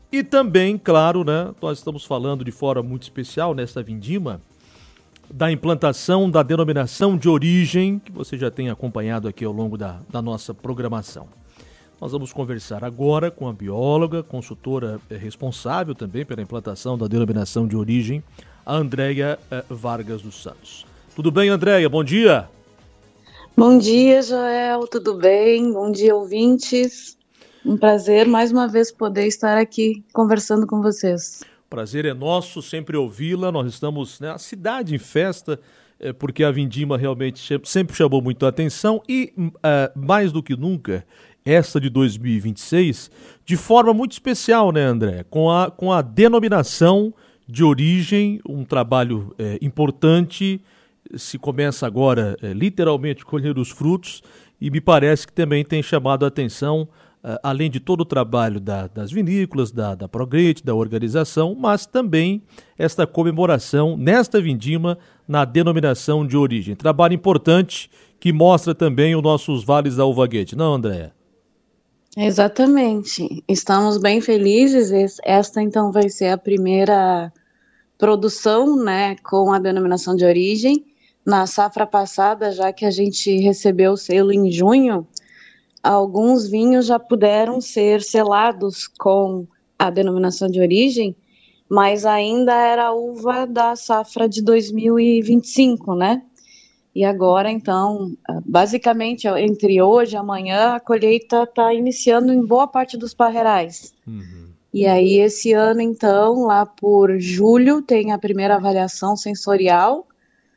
E também, claro, né, nós estamos falando de forma muito especial nesta vindima da implantação da denominação de origem, que você já tem acompanhado aqui ao longo da nossa programação. Nós vamos conversar agora com a bióloga, consultora responsável também pela implantação da denominação de origem, a Andréia Vargas dos Santos. Tudo bem, Andréia? Bom dia! Bom dia, Joel, tudo bem? Bom dia, ouvintes. Um prazer mais uma vez poder estar aqui conversando com vocês. Prazer é nosso sempre ouvi-la. Nós estamos, né, a cidade em festa, porque a vindima realmente sempre chamou muito a atenção e, mais do que nunca, esta de 2026, de forma muito especial, né, André? Com a denominação de origem, um trabalho importante. Se começa agora, literalmente, a colher os frutos, e me parece que também tem chamado a atenção, além de todo o trabalho das vinícolas, da Progreite, da organização, mas também esta comemoração nesta vindima na denominação de origem. Trabalho importante que mostra também os nossos vales da Uva Guete, não, Andréa? Exatamente. Estamos bem felizes. Esta, então, vai ser a primeira produção, né, com a denominação de origem. Na safra passada, já que a gente recebeu o selo em junho, alguns vinhos já puderam ser selados com a denominação de origem, mas ainda era a uva da safra de 2025, né? E agora, então, basicamente, entre hoje e amanhã, a colheita está iniciando em boa parte dos parreirais. Uhum. E aí, esse ano, então, lá por julho, tem a primeira avaliação sensorial.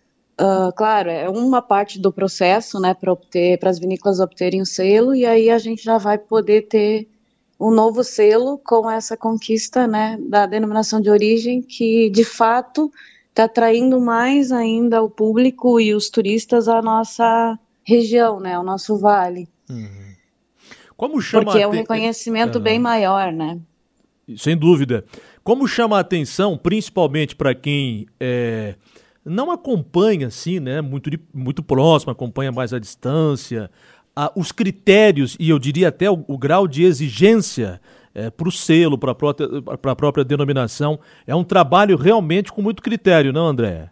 Claro, é uma parte do processo, né, para as vinícolas obterem o selo, e aí a gente já vai poder ter um novo selo com essa conquista, né, da denominação de origem, que de fato está atraindo mais ainda o público e os turistas à nossa região, né, ao nosso vale. Uhum. Como chama Porque a é um reconhecimento bem maior, né? Sem dúvida. Como chama a atenção, principalmente para quem não acompanha assim, né, muito próximo, acompanha mais à distância, os critérios e eu diria até o grau de exigência para o selo, para a própria denominação. É um trabalho realmente com muito critério, não, André?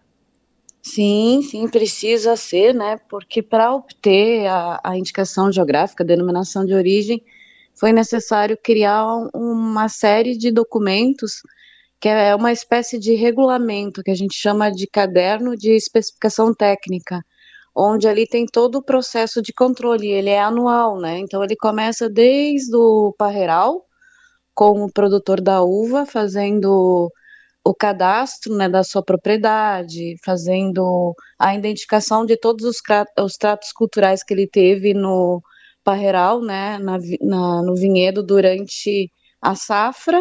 Sim, sim, precisa ser, né? Porque para obter a indicação geográfica, a denominação de origem, foi necessário criar uma série de documentos que é uma espécie de regulamento que a gente chama de caderno de especificação técnica, onde ali tem todo o processo de controle, ele é anual, né? Então ele começa desde o parreiral, com o produtor da uva, fazendo o cadastro, né, da sua propriedade, fazendo a identificação de todos os tratos culturais que ele teve no parreiral, né, no vinhedo durante a safra,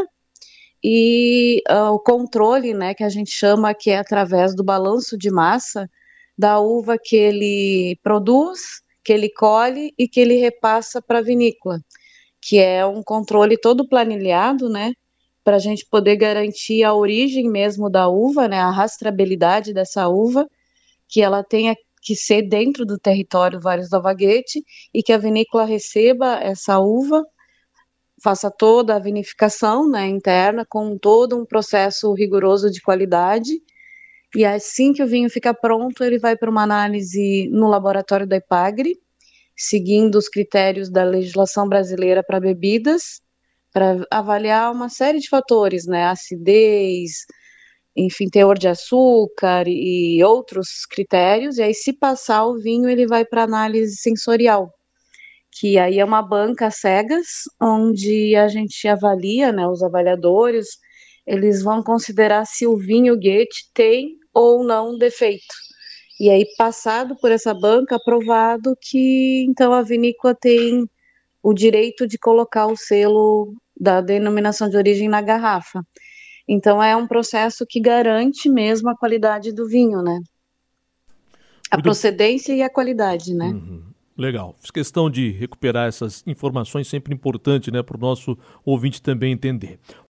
e o controle, né, que a gente chama que é através do balanço de massa da uva que ele produz, que ele colhe e que ele repassa para a vinícola, que é um controle todo planilhado, né, para a gente poder garantir a origem mesmo da uva, né, a rastreabilidade dessa uva, que ela tenha que ser dentro do território Vales do Avaguete e que a vinícola receba essa uva, faça toda a vinificação, né, interna, com todo um processo rigoroso de qualidade, e assim que o vinho fica pronto, ele vai para uma análise no laboratório da Epagre, seguindo os critérios da legislação brasileira para bebidas, para avaliar uma série de fatores, né, acidez, enfim, teor de açúcar e outros critérios, e aí se passar o vinho, ele vai para análise sensorial, que aí é uma banca cegas, onde a gente avalia, né, os avaliadores, eles vão considerar se o vinho Goethe tem ou não defeito. E aí, passado por essa banca, aprovado que então a vinícola tem o direito de colocar o selo da denominação de origem na garrafa. Então é um processo que garante mesmo a qualidade do vinho, né? A Muito. procedência e a qualidade, né? Uhum. Legal. Fiz questão de recuperar essas informações, sempre importante, né, para o nosso ouvinte também entender.